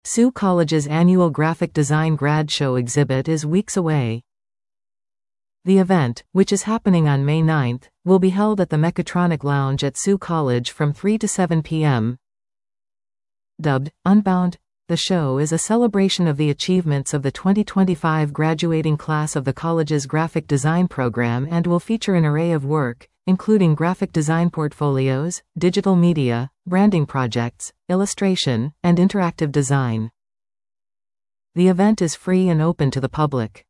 Sault College's annual Graphic Design Grad Show exhibit is weeks away. The event, which is happening on May 9, will be held at the Mechatronic Lounge at Sault College from 3 to 7 p.m. Dubbed Unbound, the show is a celebration of the achievements of the 2025 graduating class of the college's graphic design program and will feature an array of work, including graphic design portfolios, digital media, branding projects, illustration, and interactive design. The event is free and open to the public.